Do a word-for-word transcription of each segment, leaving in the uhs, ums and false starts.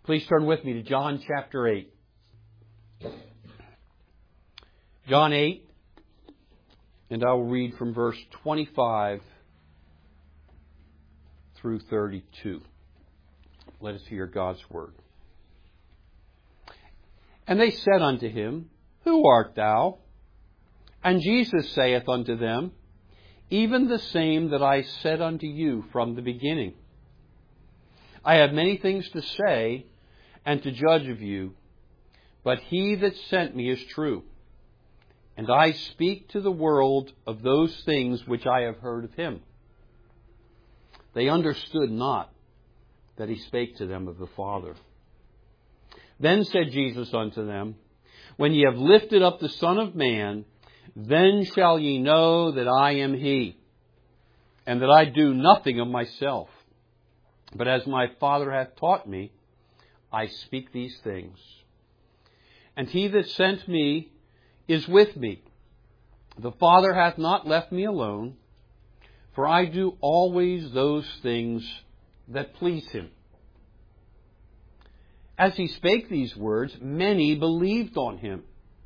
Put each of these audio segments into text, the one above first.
Please turn with me to John chapter eight. John eight, and I will read from verse twenty-five through thirty-two. Let us hear God's word. And they said unto him, Who art thou? And Jesus saith unto them, Even the same that I said unto you from the beginning. I have many things to say and to judge of you, but he that sent me is true. And I speak to the world of those things which I have heard of him. They understood not that he spake to them of the Father. Then said Jesus unto them, When ye have lifted up the Son of Man, then shall ye know that I am he, and that I do nothing of myself. But as my Father hath taught me, I speak these things. And he that sent me is with me. The Father hath not left me alone, for I do always those things that please him. As he spake these words, many believed on him.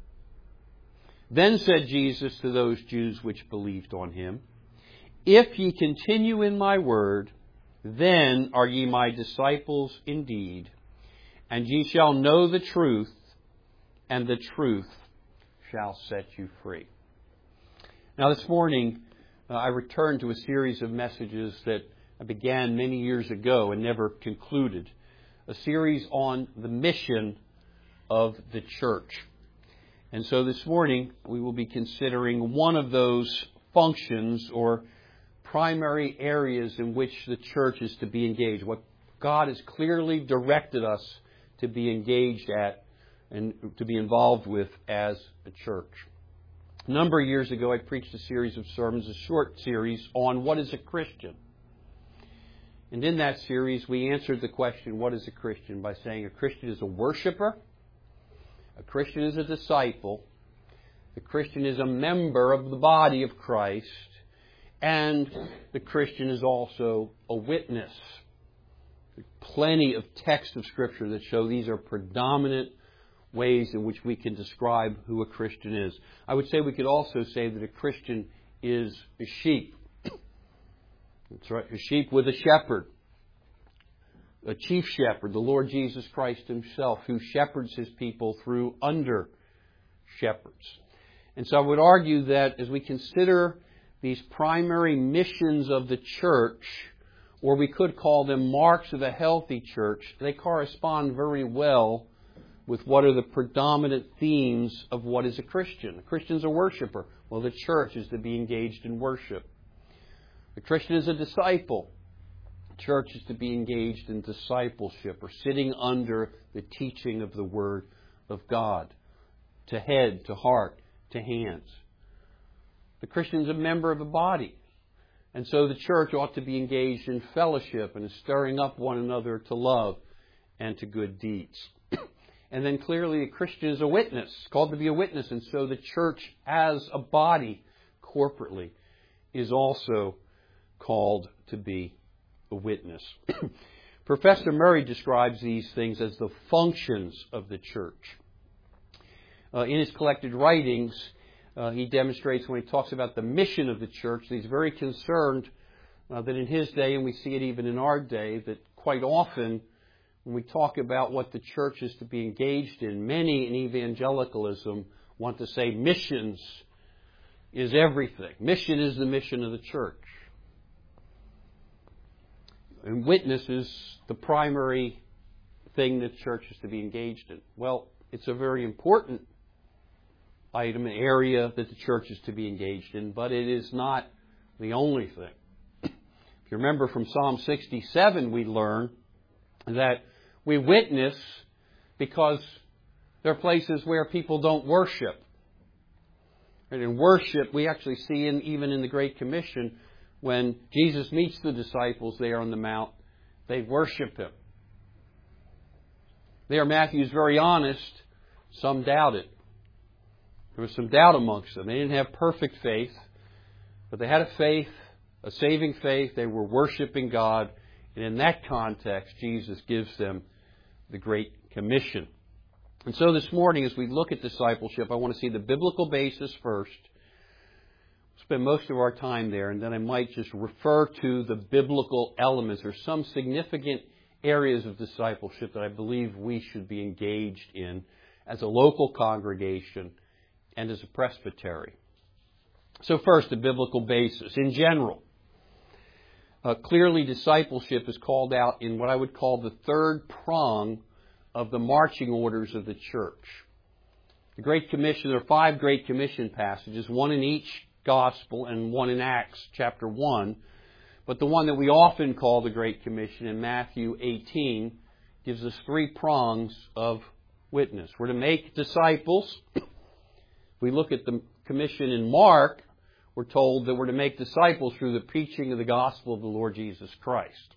Then said Jesus to those Jews which believed on him, If ye continue in my word, then are ye my disciples indeed, and ye shall know the truth, and the truth shall set you free. Now this morning, uh, I returned to a series of messages that I began many years ago and never concluded. A series on the mission of the church. And so this morning, we will be considering one of those functions or primary areas in which the church is to be engaged. What God has clearly directed us to be engaged at and to be involved with as a church. A number of years ago, I preached a series of sermons, a short series, on what is a Christian. And in that series, we answered the question, what is a Christian? By saying a Christian is a worshiper, a Christian is a disciple, the Christian is a member of the body of Christ, and the Christian is also a witness. There's plenty of texts of Scripture that show these are predominant ways in which we can describe who a Christian is. I would say we could also say that a Christian is a sheep. That's right, a sheep with a shepherd, a chief shepherd, the Lord Jesus Christ himself, who shepherds his people through under shepherds. And so I would argue that as we consider these primary missions of the church, or we could call them marks of a healthy church, they correspond very well with what are the predominant themes of what is a Christian. A Christian is a worshiper. Well, the church is to be engaged in worship. The Christian is a disciple. The church is to be engaged in discipleship or sitting under the teaching of the Word of God, to head, to heart, to hands. The Christian is a member of a body. And so the church ought to be engaged in fellowship and in stirring up one another to love and to good deeds. And then clearly the Christian is a witness, called to be a witness. And so the church as a body, corporately, is also called to be a witness. Professor Murray describes these things as the functions of the church. Uh, in his collected writings, uh, he demonstrates when he talks about the mission of the church, that he's very concerned uh, that in his day, and we see it even in our day, that quite often when we talk about what the church is to be engaged in, many in evangelicalism want to say missions is everything. Mission is the mission of the church. And witness is the primary thing that the church is to be engaged in. Well, it's a very important item, an area that the church is to be engaged in, but it is not the only thing. If you remember from Psalm sixty-seven, we learn that we witness because there are places where people don't worship. And in worship, we actually see in, even in the Great Commission, when Jesus meets the disciples there on the Mount, they worship Him. There, Matthew's very honest. Some doubted. There was some doubt amongst them. They didn't have perfect faith, but they had a faith, a saving faith. They were worshiping God. And in that context, Jesus gives them the Great Commission. And so this morning, as we look at discipleship, I want to see the biblical basis first. Spend most of our time there, and then I might just refer to the biblical elements or some significant areas of discipleship that I believe we should be engaged in as a local congregation and as a presbytery. So first, the biblical basis. In general, uh, clearly discipleship is called out in what I would call the third prong of the marching orders of the church. The Great Commission, there are five Great Commission passages, one in each Gospel and one in Acts chapter one. But the one that we often call the Great Commission in Matthew eighteen gives us three prongs of witness. We're to make disciples. If we look at the commission in Mark, we're told that we're to make disciples through the preaching of the gospel of the Lord Jesus Christ.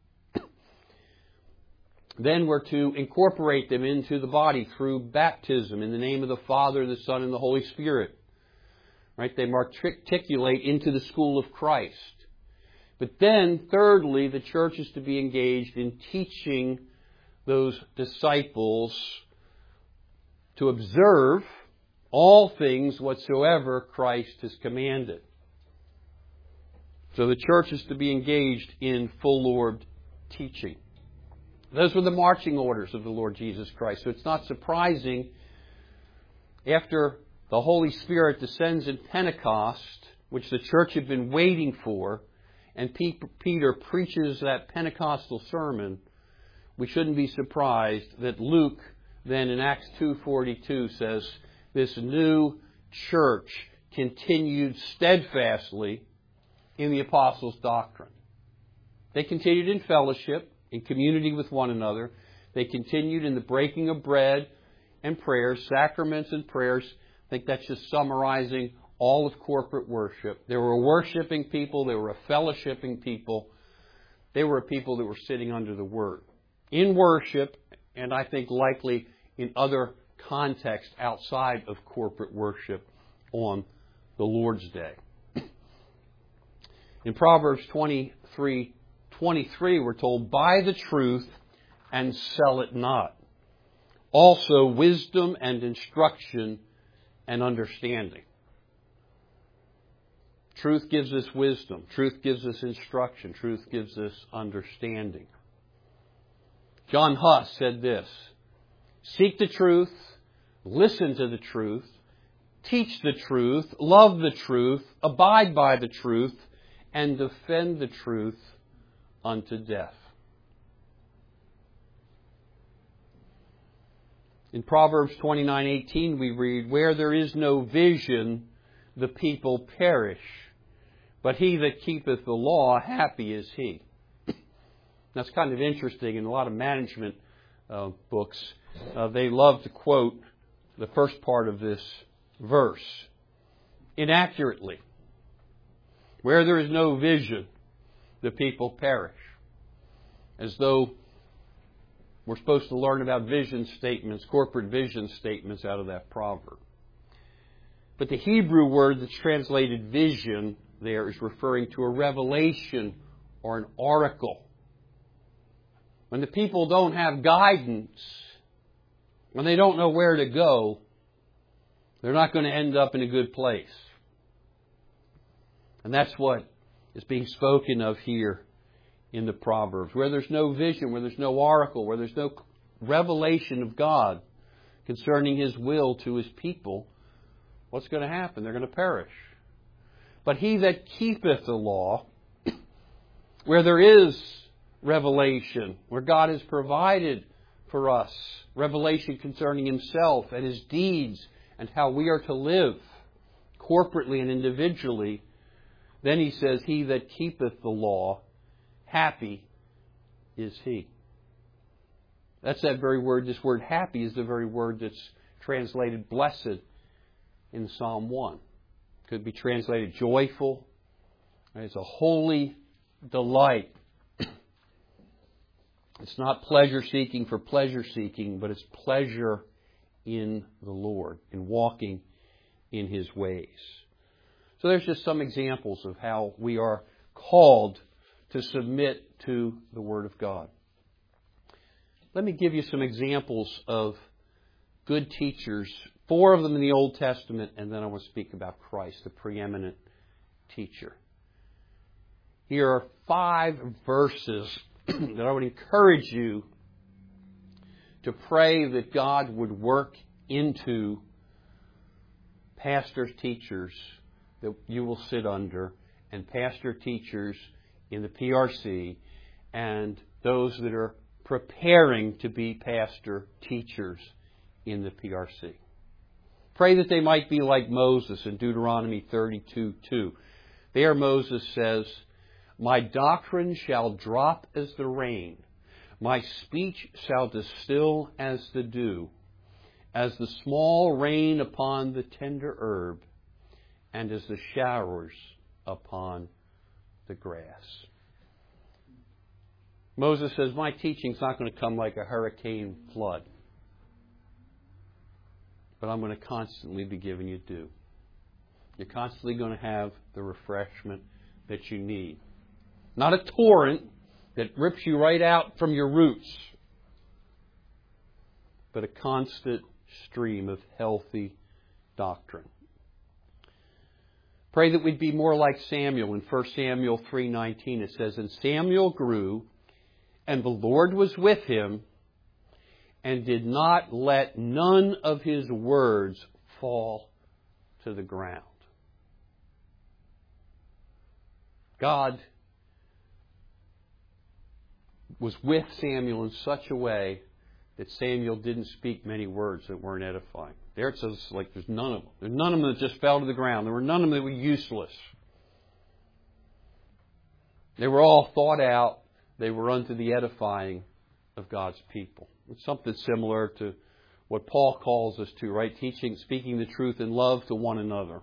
Then we're to incorporate them into the body through baptism in the name of the Father, the Son, and the Holy Spirit. Right? They matriculate into the school of Christ. But then, thirdly, the church is to be engaged in teaching those disciples to observe all things whatsoever Christ has commanded. So the church is to be engaged in full-orbed teaching. Those were the marching orders of the Lord Jesus Christ. So it's not surprising after the Holy Spirit descends in Pentecost, which the church had been waiting for, and Peter preaches that Pentecostal sermon, we shouldn't be surprised that Luke then in Acts two forty-two says, this new church continued steadfastly in the apostles' doctrine. They continued in fellowship, in community with one another. They continued in the breaking of bread and prayers, sacraments and prayers. I think that's just summarizing all of corporate worship. They were a worshiping people. They were a fellowshipping people. They were a people that were sitting under the Word. In worship, and I think likely in other contexts outside of corporate worship on the Lord's Day. In Proverbs twenty-three twenty-three, we're told, buy the truth and sell it not. Also, wisdom and instruction and understanding. Truth gives us wisdom. Truth gives us instruction. Truth gives us understanding. John Huss said this, seek the truth, listen to the truth, teach the truth, love the truth, abide by the truth, and defend the truth unto death. In Proverbs twenty-nine eighteen we read, where there is no vision, the people perish. But he that keepeth the law, happy is he. That's kind of interesting. In a lot of management uh, books, uh, they love to quote the first part of this verse inaccurately. Where there is no vision, the people perish. As though we're supposed to learn about vision statements, corporate vision statements out of that proverb. But the Hebrew word that's translated vision there is referring to a revelation or an oracle. When the people don't have guidance, when they don't know where to go, they're not going to end up in a good place. And that's what is being spoken of here in the Proverbs. Where there's no vision, where there's no oracle, where there's no revelation of God concerning His will to His people, what's going to happen? They're going to perish. But he that keepeth the law, where there is revelation, where God has provided for us revelation concerning Himself and His deeds and how we are to live corporately and individually, then he says, he that keepeth the law, happy is he. That's that very word. This word happy is the very word that's translated blessed in Psalm one. Could be translated joyful. It's a holy delight. It's not pleasure seeking for pleasure seeking, but it's pleasure in the Lord, in walking in His ways. So there's just some examples of how we are called to submit to the Word of God. let me give you some examples of good teachers, four of them in the Old Testament, and then I want to speak about Christ, the preeminent teacher. Here are five verses that I would encourage you to pray that God would work into pastors, teachers that you will sit under, and pastor teachers in the P R C, and those that are preparing to be pastor teachers in the P R C. Pray that they might be like Moses in Deuteronomy thirty-two two. There Moses says, "My doctrine shall drop as the rain, my speech shall distill as the dew, as the small rain upon the tender herb, and as the showers upon the grass." Moses says, my teaching's not going to come like a hurricane flood, but I'm going to constantly be giving you dew. You're constantly going to have the refreshment that you need. Not a torrent that rips you right out from your roots, but a constant stream of healthy doctrine. Pray that we'd be more like Samuel. In First Samuel three nineteen it says, "And Samuel grew, and the Lord was with him, and did not let none of his words fall to the ground." God was with Samuel in such a way that Samuel didn't speak many words that weren't edifying. There it says, like, there's none of them. There's none of them that just fell to the ground. There were none of them that were useless. They were all thought out. They were unto the edifying of God's people. It's something similar to what Paul calls us to, right? Teaching, speaking the truth in love to one another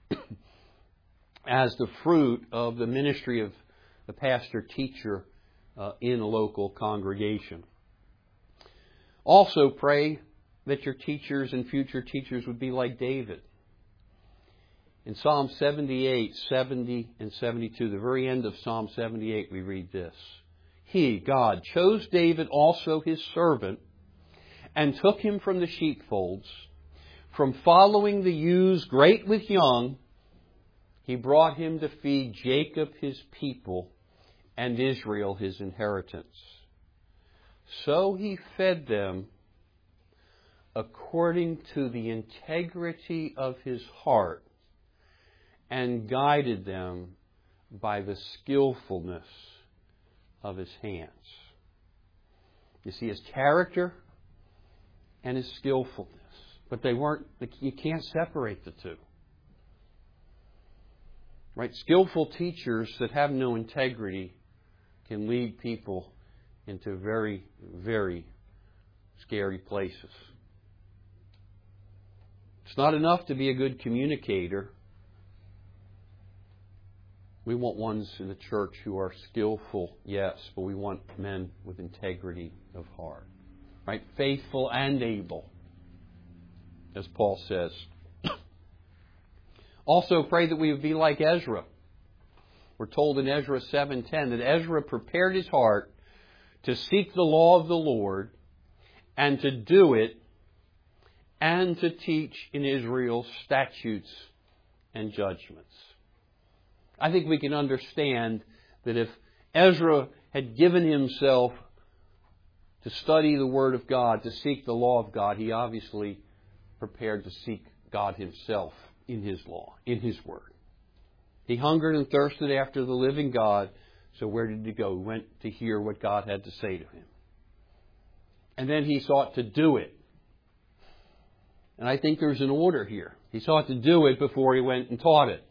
as the fruit of the ministry of the pastor-teacher uh, in a local congregation. Also pray that your teachers and future teachers would be like David. In Psalm seventy-eight, seventy, and seventy-two, the very end of Psalm seventy-eight, we read this. "He, God, chose David also his servant, and took him from the sheepfolds. From following the ewes great with young, he brought him to feed Jacob his people, and Israel his inheritance. So he fed them according to the integrity of his heart, and guided them by the skillfulness of his hands." You see his character and his skillfulness. But they weren't, you can't separate the two. Right? Skillful teachers that have no integrity can lead people into very, very scary places. It's not enough to be a good communicator. We want ones in the church who are skillful, yes, but we want men with integrity of heart. Right? Faithful and able, as Paul says. Also pray that we would be like Ezra. We're told in Ezra seven ten that Ezra prepared his heart to seek the law of the Lord and to do it and to teach in Israel statutes and judgments. I think we can understand that if Ezra had given himself to study the Word of God, to seek the law of God, he obviously prepared to seek God himself in His law, in His Word. He hungered and thirsted after the living God, so where did he go? He went to hear what God had to say to him. And then he sought to do it. And I think there's an order here. He sought to do it before he went and taught it.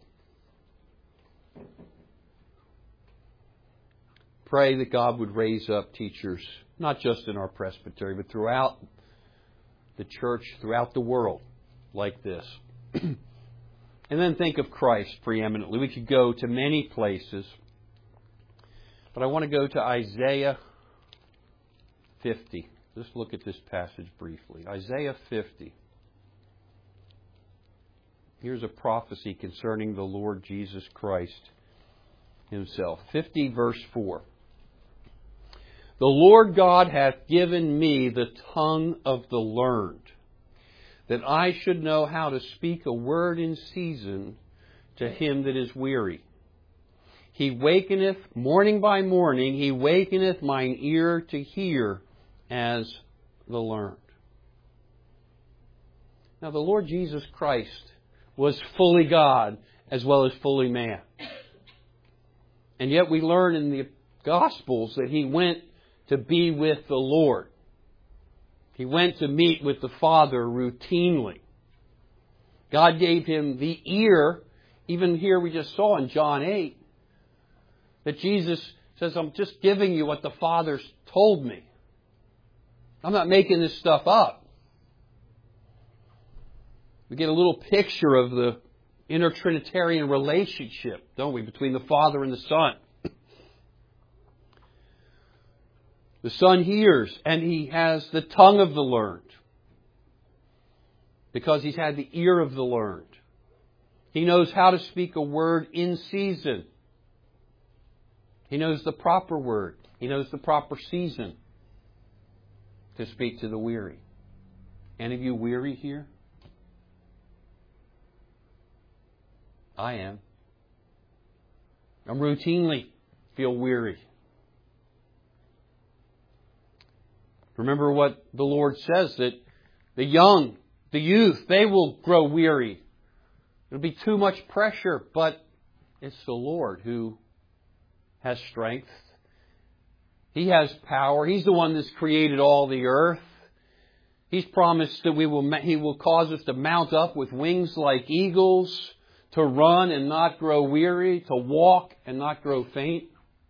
Pray that God would raise up teachers, not just in our presbytery, but throughout the church, throughout the world, like this. And then think of Christ preeminently. We could go to many places, but I want to go to Isaiah fifty. Let's look at this passage briefly. Isaiah fifty. Here's a prophecy concerning the Lord Jesus Christ Himself. fifty verse four. The Lord God hath given me the tongue of the learned, that I should know how to speak a word in season to him that is weary. He wakeneth morning by morning, he wakeneth mine ear to hear as the learned. Now the Lord Jesus Christ was fully God as well as fully man. And yet we learn in the Gospels that he went to be with the Lord. He went to meet with the Father routinely. God gave him the ear. Even here we just saw in John eight that Jesus says, I'm just giving you what the Father's told me. I'm not making this stuff up. We get a little picture of the intertrinitarian relationship, don't we, between the Father and the Son. The Son hears, and he has the tongue of the learned, because he's had the ear of the learned. He knows how to speak a word in season. He knows the proper word. He knows the proper season to speak to the weary. Any of you weary here? I am. I routinely feel weary. Remember what the Lord says, that the young, the youth, they will grow weary. It'll be too much pressure, but it's the Lord who has strength. He has power. He's the one that's created all the earth. He's promised that we will, He will cause us to mount up with wings like eagles, to run and not grow weary, to walk and not grow faint.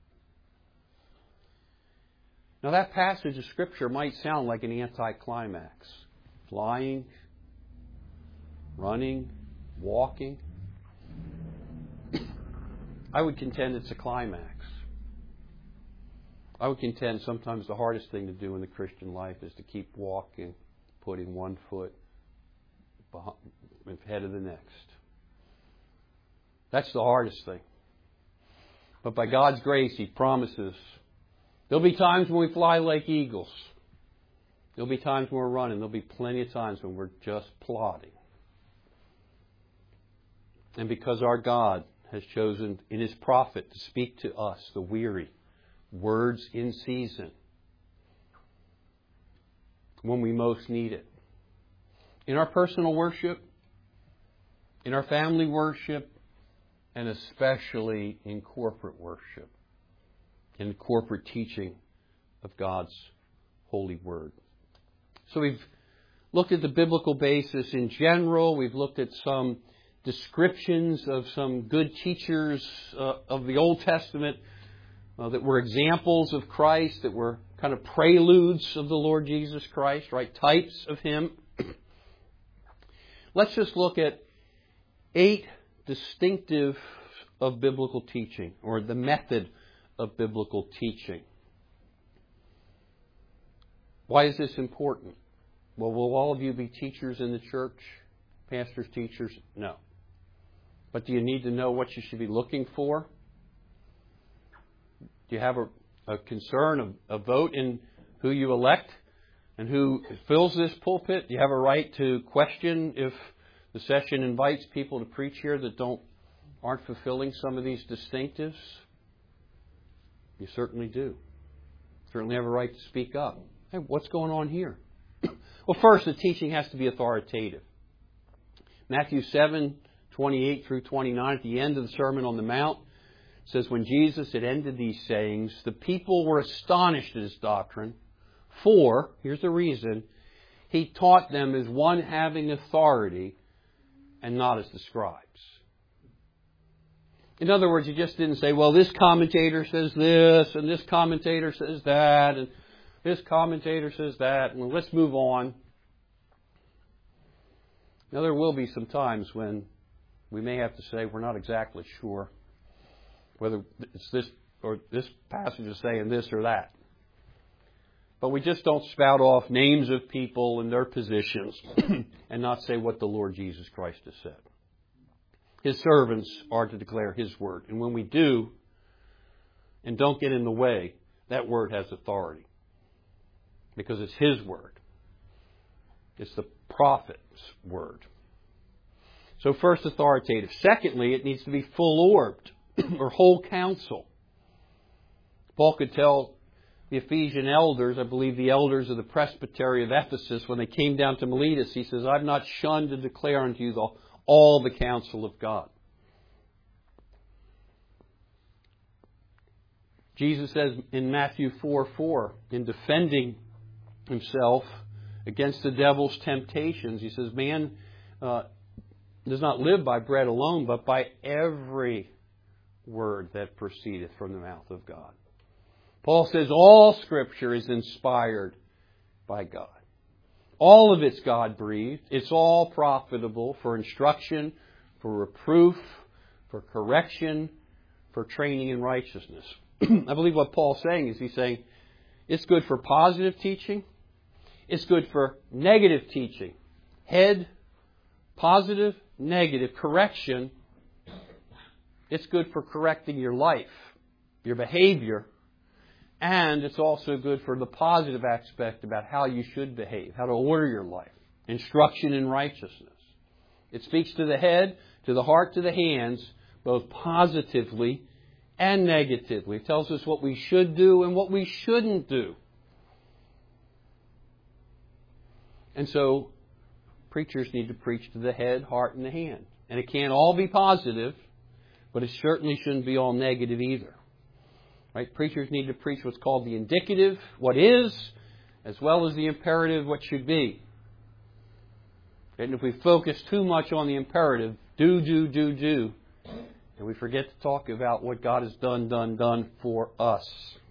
Now that passage of Scripture might sound like an anticlimax. Flying, running, walking. I would contend it's a climax. I would contend sometimes the hardest thing to do in the Christian life is to keep walking, putting one foot ahead of the next. That's the hardest thing. But by God's grace, He promises there'll be times when we fly like eagles. There'll be times when we're running. There'll be plenty of times when we're just plodding. And because our God has chosen in His prophet to speak to us, the weary, words in season, when we most need it. In our personal worship, in our family worship, and especially in corporate worship, in corporate teaching of God's holy word. So we've looked at the biblical basis in general. We've looked at some descriptions of some good teachers uh, of the Old Testament uh, that were examples of Christ, that were kind of preludes of the Lord Jesus Christ, right? Types of Him. Let's just look at eight distinctive of biblical teaching, or the method of biblical teaching. Why is this important? Well, will all of you be teachers in the church? Pastors, teachers? No. But do you need to know what you should be looking for? Do you have a, a concern, a, a vote in who you elect and who fills this pulpit? Do you have a right to question if the session invites people to preach here that don't aren't fulfilling some of these distinctives? You certainly do. Certainly have a right to speak up. Hey, what's going on here? Well, first, the teaching has to be authoritative. Matthew seven, twenty-eight through twenty-nine, at the end of the Sermon on the Mount, it says, when Jesus had ended these sayings, the people were astonished at His doctrine, for, here's the reason, He taught them as one having authority and not as the scribes. In other words, He just didn't say, well, this commentator says this, and this commentator says that, and this commentator says that, and let's move on. Now, there will be some times when we may have to say we're not exactly sure whether it's this or this passage is saying this or that. But we just don't spout off names of people and their positions and not say what the Lord Jesus Christ has said. His servants are to declare His word. And when we do, and don't get in the way, that word has authority. Because it's His word. It's the prophet's word. So first, authoritative. Secondly, it needs to be full-orbed, or whole counsel. Paul could tell the Ephesian elders, I believe the elders of the presbytery of Ephesus, when they came down to Miletus, he says, I've not shunned to declare unto you the, all the counsel of God. Jesus says in Matthew four four, in defending Himself against the devil's temptations, He says, man uh, does not live by bread alone, but by every word that proceedeth from the mouth of God. Paul says all Scripture is inspired by God. All of it's God-breathed. It's all profitable for instruction, for reproof, for correction, for training in righteousness. I believe what Paul's saying is he's saying it's good for positive teaching. It's good for negative teaching. Head, positive, negative, correction. It's good for correcting your life, your behavior. And it's also good for the positive aspect about how you should behave, how to order your life. Instruction in righteousness. It speaks to the head, to the heart, to the hands, both positively and negatively. It tells us what we should do and what we shouldn't do. And so, preachers need to preach to the head, heart, and the hand. And it can't all be positive, but it certainly shouldn't be all negative either. Right? Preachers need to preach what's called the indicative, what is, as well as the imperative, what should be. And if we focus too much on the imperative, do, do, do, do, and we forget to talk about what God has done, done, done for us,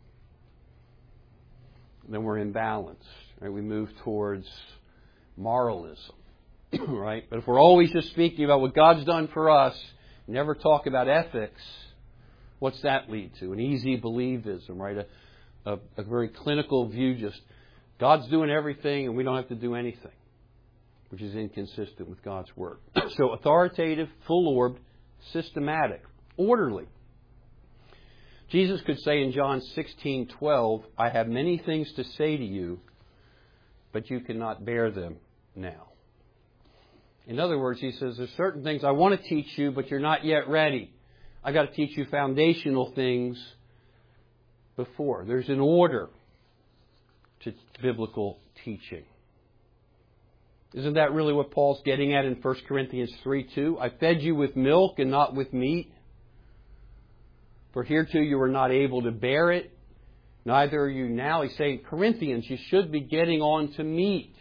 then we're imbalanced. Right? We move towards moralism. Right? But if we're always just speaking about what God's done for us, never talk about ethics, what's that lead to? An easy believism, right? A, a, a very clinical view, just God's doing everything and we don't have to do anything, which is inconsistent with God's Word. So authoritative, full-orbed, systematic, orderly. Jesus could say in John sixteen twelve, I have many things to say to you, but you cannot bear them now. In other words, He says, there's certain things I want to teach you, but you're not yet ready. I've got to teach you foundational things before. There's an order to biblical teaching. Isn't that really what Paul's getting at in First Corinthians three two? I fed you with milk and not with meat. For hereto you were not able to bear it, neither are you now. He's saying, Corinthians, you should be getting on to meat.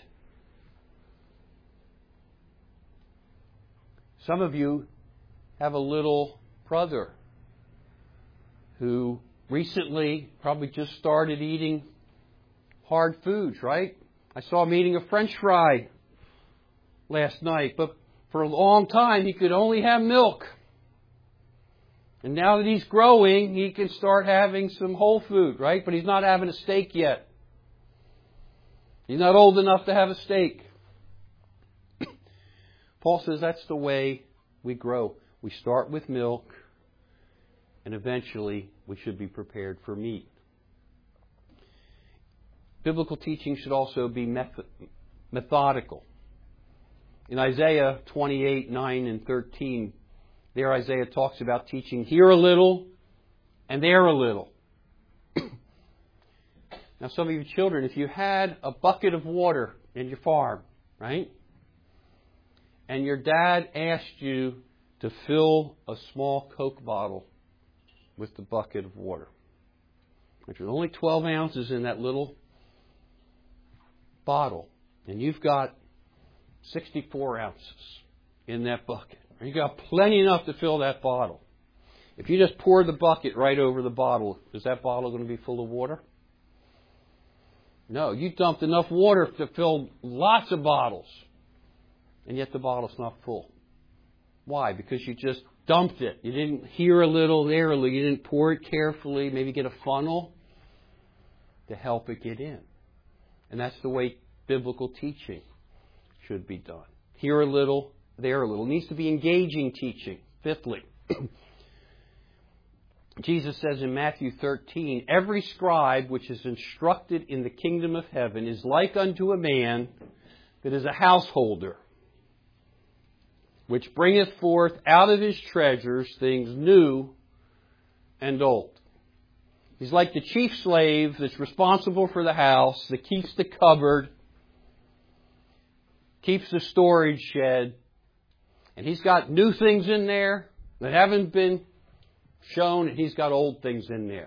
Some of you have a little brother who recently probably just started eating hard foods, right? I saw him eating a French fry last night, but for a long time he could only have milk. And now that he's growing, he can start having some whole food, right? But he's not having a steak yet. He's not old enough to have a steak. Paul says that's the way we grow. We start with milk, and eventually we should be prepared for meat. Biblical teaching should also be method, methodical. In Isaiah twenty-eight, nine and thirteen, there Isaiah talks about teaching here a little and there a little. Now some of you children, if you had a bucket of water in your farm, right? And your dad asked you to fill a small Coke bottle with the bucket of water. Which is only twelve ounces in that little bottle. And you've got sixty-four ounces in that bucket. You've got plenty enough to fill that bottle. If you just pour the bucket right over the bottle, is that bottle going to be full of water? No, you dumped enough water to fill lots of bottles. And yet the bottle's not full. Why? Because you just dumped it. You didn't here a little, there a little. You didn't pour it carefully. Maybe get a funnel to help it get in. And that's the way biblical teaching should be done. Here a little, there a little. It needs to be engaging teaching. Fifthly, Jesus says in Matthew thirteen, every scribe which is instructed in the kingdom of heaven is like unto a man that is a householder, which bringeth forth out of his treasures things new and old. He's like the chief slave that's responsible for the house, that keeps the cupboard, keeps the storage shed, and he's got new things in there that haven't been shown, and he's got old things in there.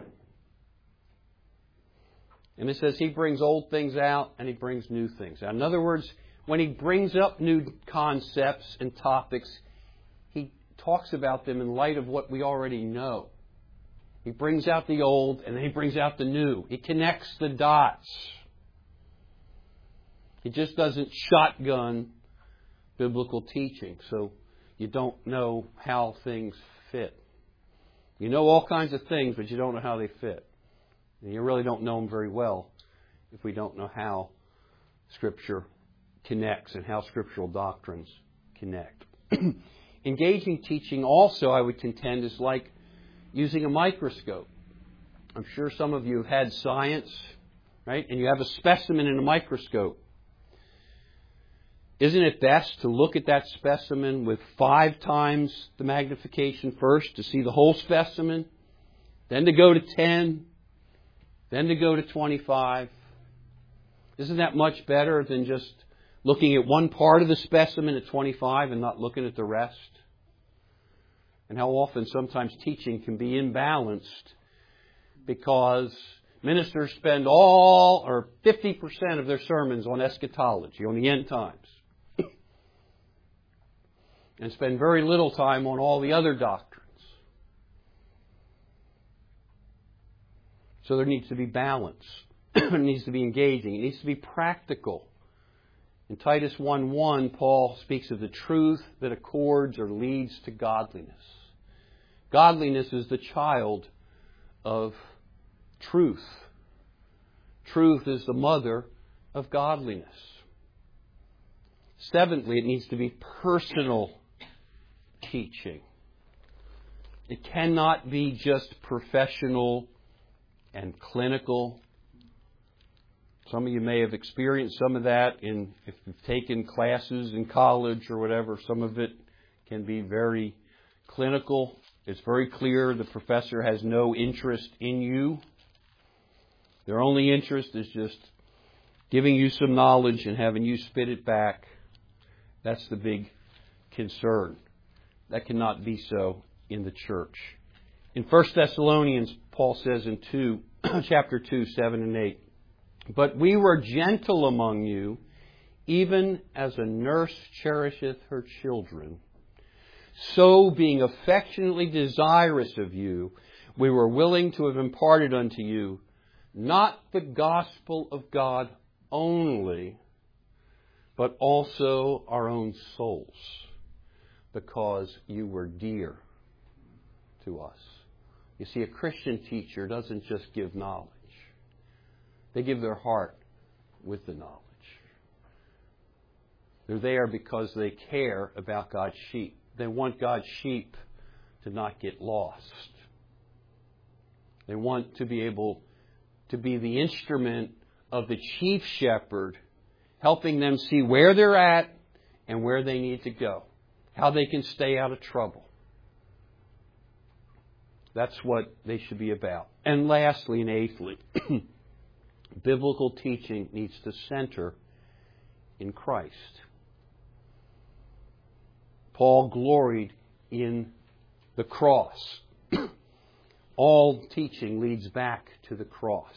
And it says he brings old things out and he brings new things out. In other words, when he brings up new concepts and topics, he talks about them in light of what we already know. He brings out the old and then he brings out the new. He connects the dots. He just doesn't shotgun biblical teaching, so you don't know how things fit. You know all kinds of things, but you don't know how they fit. And you really don't know them very well if we don't know how Scripture connects and how scriptural doctrines connect. Engaging teaching also, I would contend, is like using a microscope. I'm sure some of you have had science, right? And you have a specimen in a microscope. Isn't it best to look at that specimen with five times the magnification first to see the whole specimen, then to go to ten, then to go to twenty-five? Isn't that much better than just looking at one part of the specimen at twenty-five and not looking at the rest? And how often sometimes teaching can be imbalanced because ministers spend all or fifty percent of their sermons on eschatology, on the end times, and spend very little time on all the other doctrines. So there needs to be balance. It needs to be engaging. It needs to be practical. In Titus one one, Paul speaks of the truth that accords or leads to godliness. Godliness is the child of truth. Truth is the mother of godliness. Seventhly, it needs to be personal teaching. It cannot be just professional and clinical. Some of you may have experienced some of that in if you've taken classes in college or whatever. Some of it can be very clinical. It's very clear the professor has no interest in you. Their only interest is just giving you some knowledge and having you spit it back. That's the big concern. That cannot be so in the church. In First Thessalonians, Paul says in two, chapter two, seven and eight, but we were gentle among you, even as a nurse cherisheth her children. So, being affectionately desirous of you, we were willing to have imparted unto you not the gospel of God only, but also our own souls, because you were dear to us. You see, a Christian teacher doesn't just give knowledge. They give their heart with the knowledge. They're there because they care about God's sheep. They want God's sheep to not get lost. They want to be able to be the instrument of the chief shepherd, helping them see where they're at and where they need to go, how they can stay out of trouble. That's what they should be about. And lastly and eighthly, biblical teaching needs to center in Christ. Paul gloried in the cross. All teaching leads back to the cross.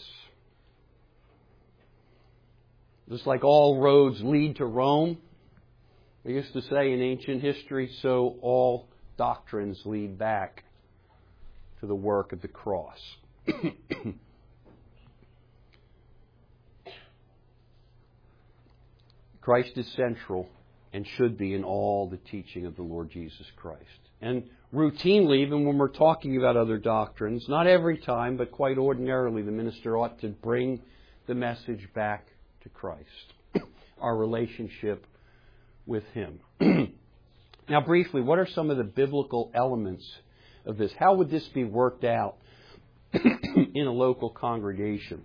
Just like all roads lead to Rome, they used to say in ancient history, so all doctrines lead back to the work of the cross. Christ is central and should be in all the teaching of the Lord Jesus Christ. And routinely, even when we're talking about other doctrines, not every time, but quite ordinarily, the minister ought to bring the message back to Christ, our relationship with Him. Now, briefly, what are some of the biblical elements of this. How would this be worked out in a local congregation?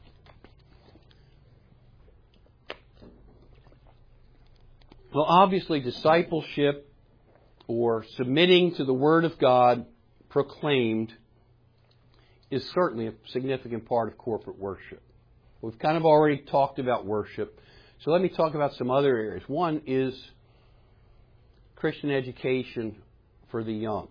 Well, obviously, discipleship or submitting to the Word of God proclaimed is certainly a significant part of corporate worship. We've kind of already talked about worship, so let me talk about some other areas. One is Christian education for the young.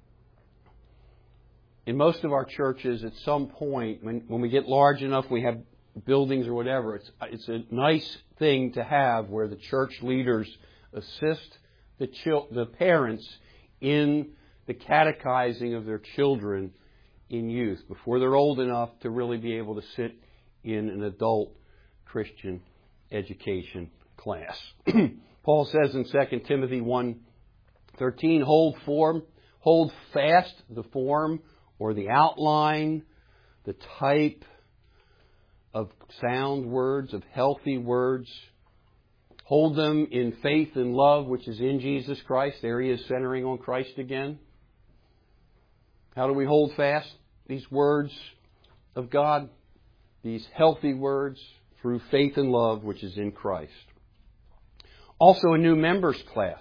In most of our churches, at some point, when, when we get large enough, we have buildings or whatever, it's, it's a nice thing to have where the church leaders assist the, chil- the parents in the catechizing of their children in youth before they're old enough to really be able to sit in an adult Christian education class. Paul says in Second Timothy one thirteen, hold form, hold fast the form or the outline, the type of sound words, of healthy words. Hold them in faith and love, which is in Jesus Christ. There he is, centering on Christ again. How do we hold fast these words of God? These healthy words through faith and love, which is in Christ. Also a new members class.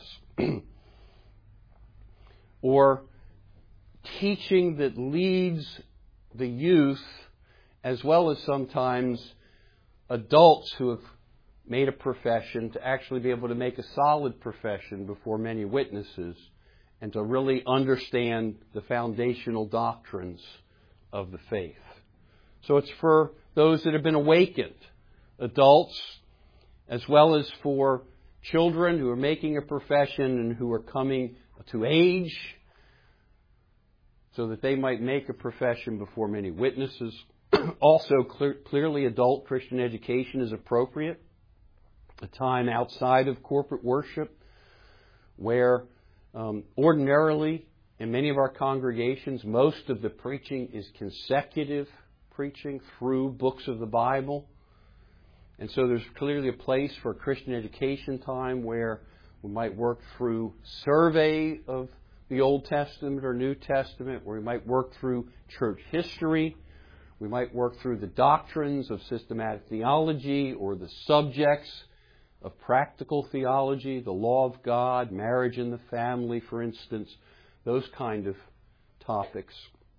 Or teaching that leads the youth, as well as sometimes adults who have made a profession, to actually be able to make a solid profession before many witnesses and to really understand the foundational doctrines of the faith. So it's for those that have been awakened, adults, as well as for children who are making a profession and who are coming to age, so that they might make a profession before many witnesses. Also, clear, clearly adult Christian education is appropriate. A time outside of corporate worship where um, ordinarily in many of our congregations most of the preaching is consecutive preaching through books of the Bible. And so there's clearly a place for Christian education time where we might work through survey of the Old Testament or New Testament, where we might work through church history. We might work through the doctrines of systematic theology or the subjects of practical theology, the law of God, marriage and the family, for instance, those kind of topics.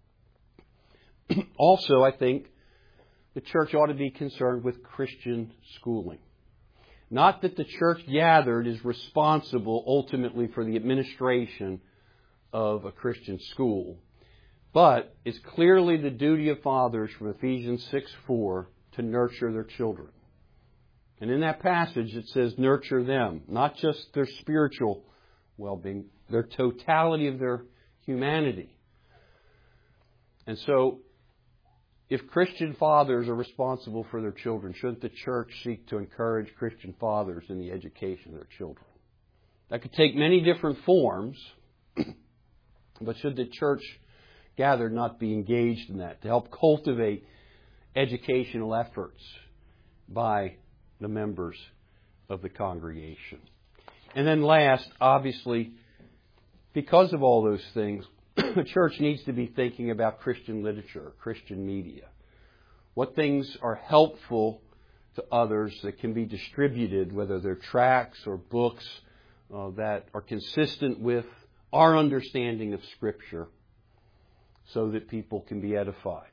Also, I think the church ought to be concerned with Christian schooling. Not that the church gathered is responsible ultimately for the administration of a Christian school, but it's clearly the duty of fathers from Ephesians six four to nurture their children. And in that passage it says nurture them, not just their spiritual well-being, their totality of their humanity. And so if Christian fathers are responsible for their children, shouldn't the church seek to encourage Christian fathers in the education of their children? That could take many different forms, but should the church gathered not be engaged in that to help cultivate educational efforts by the members of the congregation? And then last, obviously, because of all those things, the church needs to be thinking about Christian literature, Christian media. What things are helpful to others that can be distributed, whether they're tracts or books uh, that are consistent with our understanding of Scripture, so that people can be edified.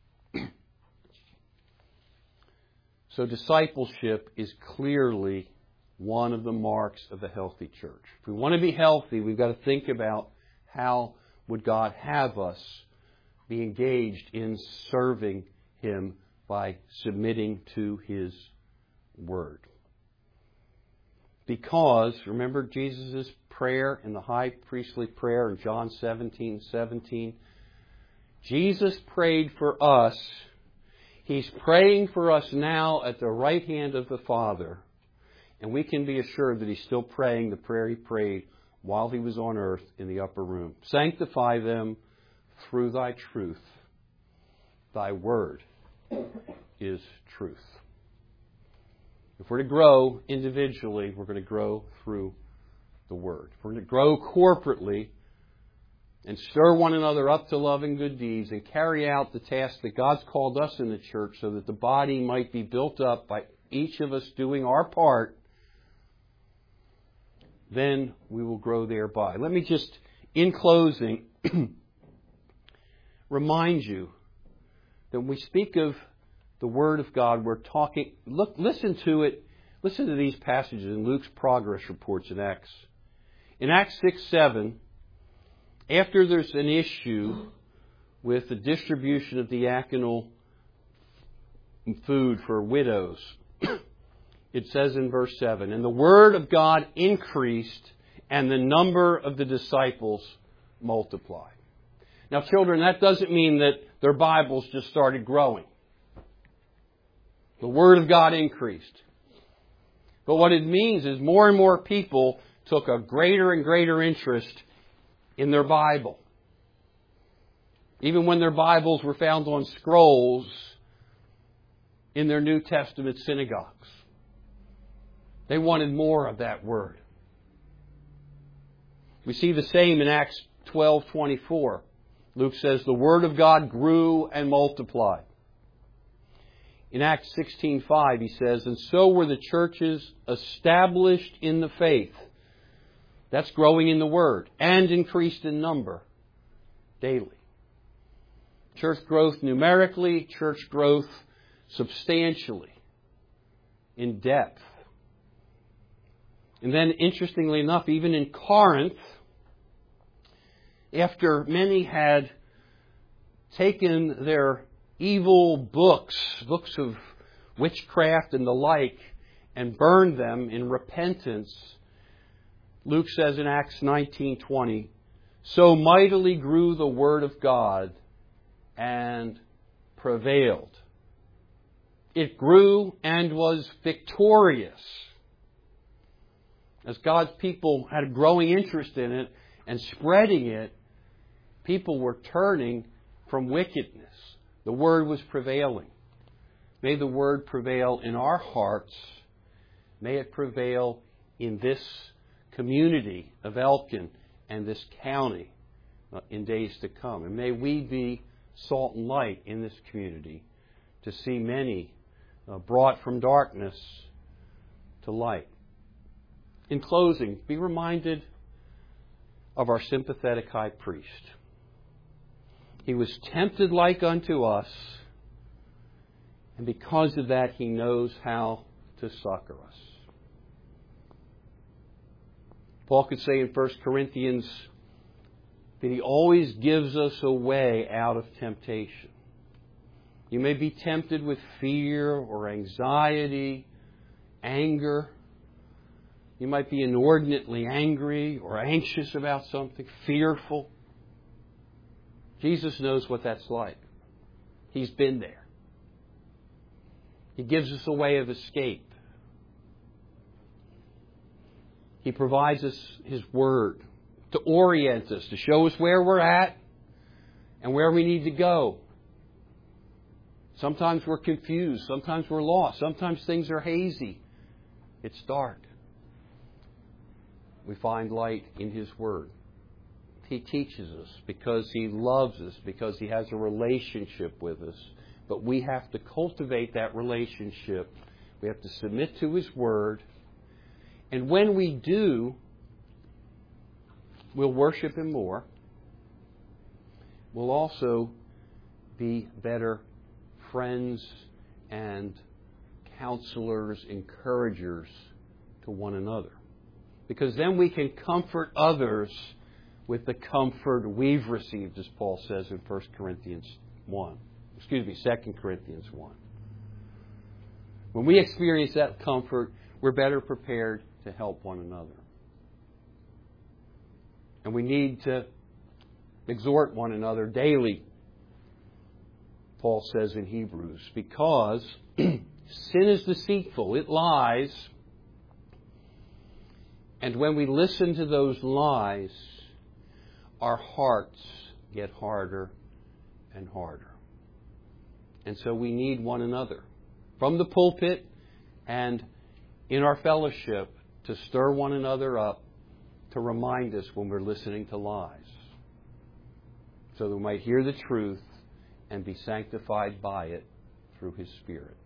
So discipleship is clearly one of the marks of a healthy church. If we want to be healthy, we've got to think about how would God have us be engaged in serving Him by submitting to His Word. Because, remember Jesus' prayer in the high priestly prayer in John seventeen seventeen? Jesus prayed for us. He's praying for us now at the right hand of the Father. And we can be assured that He's still praying the prayer He prayed while He was on earth in the upper room. Sanctify them through Thy truth. Thy word is truth. If we're to grow individually, we're going to grow through the Word. If we're going to grow corporately, and stir one another up to love and good deeds, and carry out the task that God's called us in the church so that the body might be built up by each of us doing our part, then we will grow thereby. Let me just, in closing, remind you that when we speak of the Word of God, we're talking, look, listen to it, listen to these passages in Luke's progress reports in Acts. In Acts six seven, after there's an issue with the distribution of diaconal food for widows, it says in verse seven, and the Word of God increased, and the number of the disciples multiplied. Now, children, that doesn't mean that their Bibles just started growing. The Word of God increased. But what it means is more and more people took a greater and greater interest in their Bible. Even when their Bibles were found on scrolls in their New Testament synagogues. They wanted more of that Word. We see the same in Acts twelve twenty-four. Luke says, the Word of God grew and multiplied. In Acts sixteen five, he says, and so were the churches established in the faith. That's growing in the Word, and increased in number daily. Church growth numerically, church growth substantially, in depth. And then, interestingly enough, even in Corinth, after many had taken their evil books, books of witchcraft and the like, and burned them in repentance, Luke says in Acts nineteen twenty, so mightily grew the Word of God and prevailed. It grew and was victorious. As God's people had a growing interest in it and spreading it, people were turning from wickedness. The Word was prevailing. May the Word prevail in our hearts. May it prevail in this community of Elkin and this county in days to come. And may we be salt and light in this community to see many uh, brought from darkness to light. In closing, be reminded of our sympathetic high priest. He was tempted like unto us, and because of that, he knows how to succor us. Paul could say in First Corinthians that he always gives us a way out of temptation. You may be tempted with fear or anxiety, anger. You might be inordinately angry or anxious about something, fearful. Jesus knows what that's like. He's been there. He gives us a way of escape. He provides us His Word to orient us, to show us where we're at and where we need to go. Sometimes we're confused. Sometimes we're lost. Sometimes things are hazy. It's dark. We find light in His Word. He teaches us because He loves us, because He has a relationship with us. But we have to cultivate that relationship. We have to submit to His Word. And when we do, we'll worship Him more. We'll also be better friends and counselors, encouragers to one another. Because then we can comfort others with the comfort we've received, as Paul says in First Corinthians one. Excuse me, Second Corinthians one. When we experience that comfort, we're better prepared to help one another. And we need to exhort one another daily, Paul says in Hebrews, because sin is deceitful, it lies. And when we listen to those lies, our hearts get harder and harder. And so we need one another from the pulpit and in our fellowship to stir one another up, to remind us when we're listening to lies. so that we might hear the truth and be sanctified by it through His Spirit.